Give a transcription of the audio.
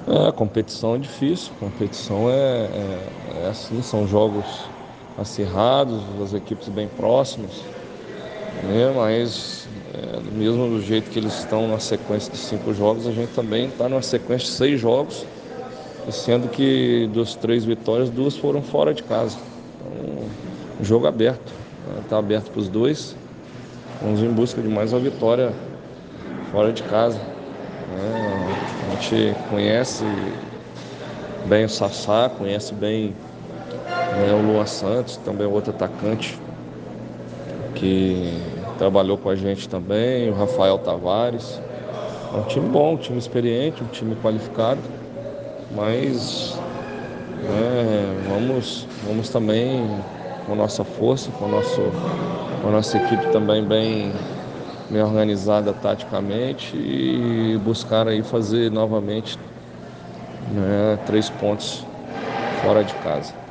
A competição é difícil, competição é assim, são jogos acirrados, as equipes bem próximas, né? Mas mesmo do jeito que eles estão na sequência de 5 jogos, a gente também está numa sequência de 6 jogos, sendo que dos 3 vitórias, 2 foram fora de casa. Então, um jogo aberto, está aberto para os dois. Vamos em busca de mais uma vitória fora de casa, né? A gente conhece bem o Sassá, conhece bem, né, o Luan Santos, também outro atacante que trabalhou com a gente também, o Rafael Tavares. É um time bom, um time experiente, um time qualificado, mas vamos também com nossa força, com a nossa equipe também bem organizada taticamente e buscar aí fazer novamente, né, 3 pontos fora de casa.